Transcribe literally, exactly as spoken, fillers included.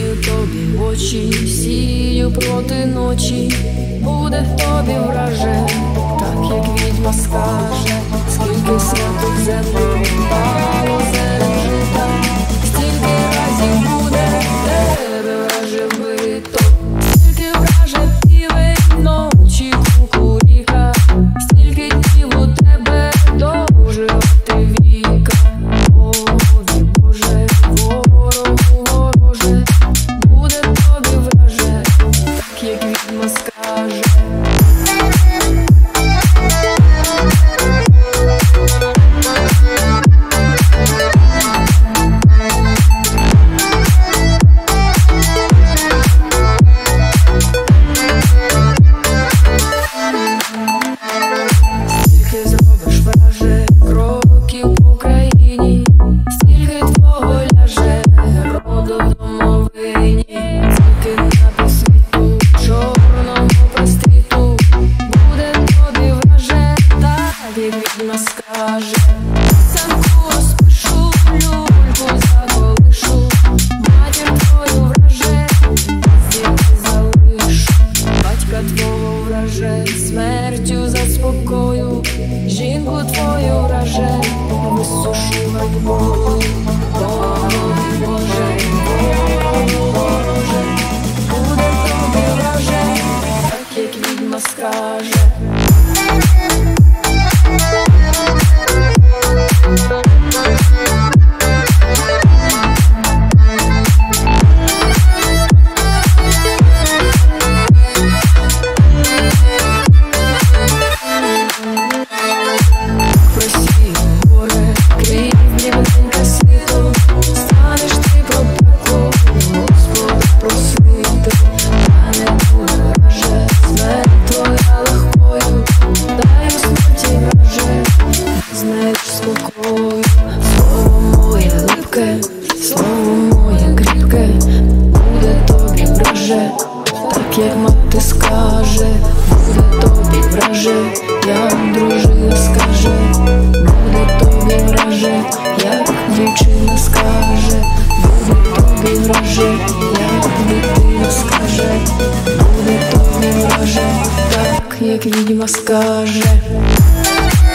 Дивлюся тобі в очі, сію проти ночі, буде в тобі враже, так як відьма скаже, скільки святих землю пало зерен жита, стільки разів буде тебе враже вбито, стільки враже півень ночі кукуріка, стільки днів у тебе доживати віка. Ой, Боже, ворогу вороже, буде тобі враже, так як відьма скаже. Стільки зробиш враже кроків по країні, стільки твого ляже роду в домовині, стільки на світу чорного проститу, буде тобі враже, так як відьма скаже. Самку розпишу, люльку заколишу, матір твою враже, дітей залишу, батька твого враже, смертю заспокою, жінку твою враже, висушу ганьбою. Ой, Боже, ворогу вороже, буде тобі враже, так як відьма скаже. Просію горе, крів рівненька світу, станеш ти про пекло, Господа просити, та не буде враже, смерть твоя легкою, дай у смерті враже, знаєш спокою. Слово моє липке, слово моє кріпке, буде тобі враже, так як мати скаже, буде тобі враже, як дружина скаже, буде тобі враже, як дівчина скаже, буде тобі враже, як дитина скаже, буде тобі враже, так як відьма скаже.